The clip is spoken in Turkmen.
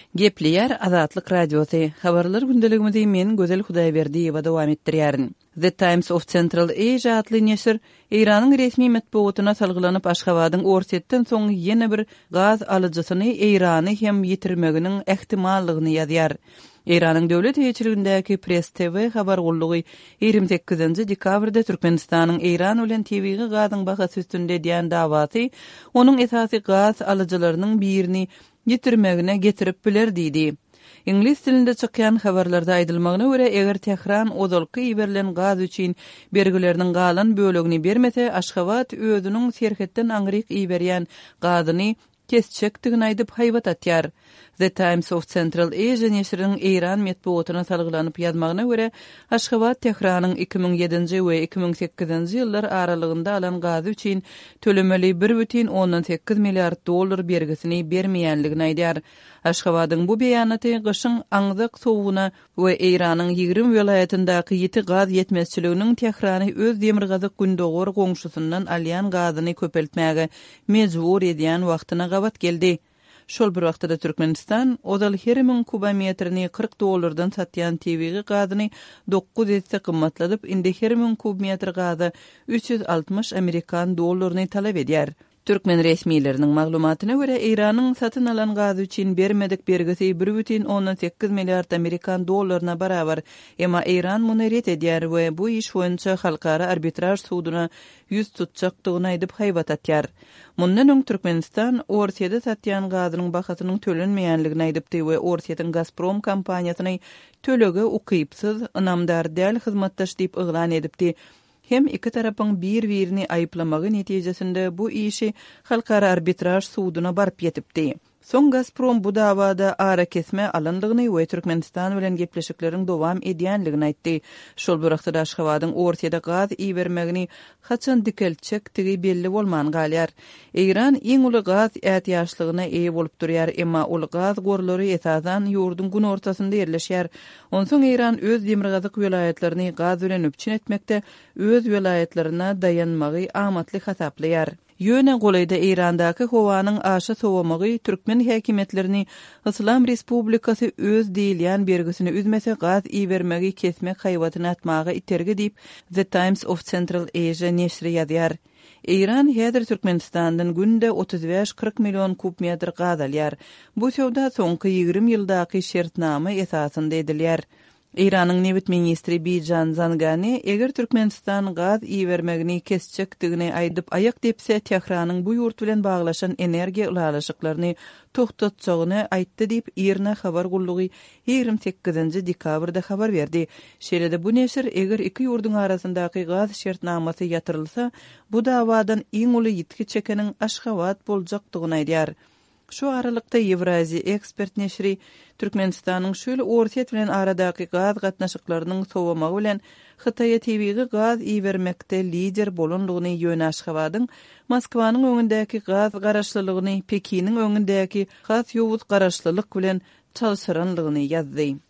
Gepleyer Azatlyk Radiosu. Habarlar gündeligimizi men Gözel Hudaýberdiýewa dowam etdirýärin. The Times of Central Asia adly neşir Iranyň resmi matbuatyna salgylanyp Aşgabatyň orsetden soň ýene bir gaz alyjysyny Irany hem ýitirmeginiň ähtimallygyny ýazýar. Iranyň döwlet ýetirligindäki Press TV habar gullugy 28-nji dekabrda Türkmenistanyň Iran bilen tebigy gazyň bahasy üstünde diýen dawasy onuň esasy gaz alyjylarynyň birini ýitirmegine getirip biler diýdi. İnglis dilinde çykýan habarlarda aýdylmagyna görä, eger Tehran ozalky ýiberilen gaz üçin bergileriniň galan bölegini bermese, Aşgabat özüniň serhetden aňryk ýiberýän gazyny kesçekdigini aýdyp haýbat atýar. The Times of Central Asia neşriniň Iran matbuatyna salgylanyp ýazmagyna görä, Aşgabat Tehranyň 2007-nji we 2008-nji ýyllar aralygynda alan gazy üçin tölemeli 1,8 milliard dollar bergisini bermeýänligini aýdýar. Aşgabatyň bu beýanaty gyşyň aňzyk sowuna we Iranyň 20 welaýatyndaky ýeti gaz ýetmezçiliginiň Tehrany öz demirgazyk gündogor goňşusyndan alýan gazyny köpeltmäge mejbur edýän wagtyna gabat geldi. Şol bir wagtda Türkmenistan ozal her 1000 kubometrini 40 dollardan satýan tebigy gazyny 9 etse kymmatladyp, indi her 1000 kubometr gazy 360 Amerikan dollaryny talap edýär. Türkmen resmiýetleriniň maglumatyna görä, Iranyň satyn alan gazy üçin bermedik bergisi 1,8 milliard Amerikan dollaryna barabar. Emma Iran muny ret edýär we bu iş boýunça halkara arbitraj suduna ýüz tutjakdygyny aýdyp haýbat atýar. Mundan öň Türkmenistan Orsiýada satýan gazynyň bahasynyň tölenmeýänligini aýdypdy we Orsiýatyň Gazprom kompaniýasyny tölege ukypsyz, ynamdar däl hyzmatdaş diýip yglan edipdi. Hem iki tarapyň bir-birini aýplamagy netijesinde bu işi halkara arbitraj suduna barp ýetipdi. Soň Gazprom bu dawada ara kesme alandygyny we Türkmenistan bilen gepleşikleriň dowam edýänligini aýtdy. Şol bir wagtda Aşgabatyň Orsiýada gaz iýermegini haçan dikelçekdigi belli bolman galýar. Iran iň uly gaz ähtiýaçlygyna eýe bolup durýar, emma ul gaz gorlary esasan ýurdun gün ortasynda ýerleşýär. Onsoň Iran öz demirgazyk welaýatlaryny gaz bilen öpçün etmekde öz welaýatlaryna dayanmagy amatly hasaplaýar. Ýöne golayda Irandaky howanyň aşa sowamagy Türkmen häkimetlerini Islam Respublikasy öz diýilýän bergisini üzmese gaz iýermegi kesmek haýwatyny atmagy iterge diýip The Times of Central Asia neşri ýazýar. Iran häzir Türkmenistandan günde 35-40 million kubmetr gaz alýar. Bu sowda soňky 20 ýyldaky şertnama esasynda edilýär. Iranyň Newit ministri Bijan Zangani eger Türkmenistan gaz iýermegini kesçekdigini aýdyp aýak depse, Tehranyň bu ýurt bilen baglaşan energiýa ulalaşyklaryny toktatjagyny aýtdy diýip Irna habar gullugy 28-nji dekabrda habar berdi. Şeýle bu neşir eger iki ýurdun arasyndaky gaz şertnamasy ýatyrylsa, bu dawadan iň uly ýitki çekeniň Aşgabat boljakdygyny aýdýar. Şu aralykda Ewraziýa ekspert neşri Türkmenistanyň şöyle Orsiýet bilen aradaky gaz gatnaşyklarynyň sowamagy bilen Hytaýa tebigy gaz iýermekde lider bolanlygyny ýöne Aşgabatyň Moskwanyň öňündäki gaz garaşlylygyny, Pekiniň öňündäki gaz ýowuz garaşlylyk bilen çalşyranlygyny ýazdy.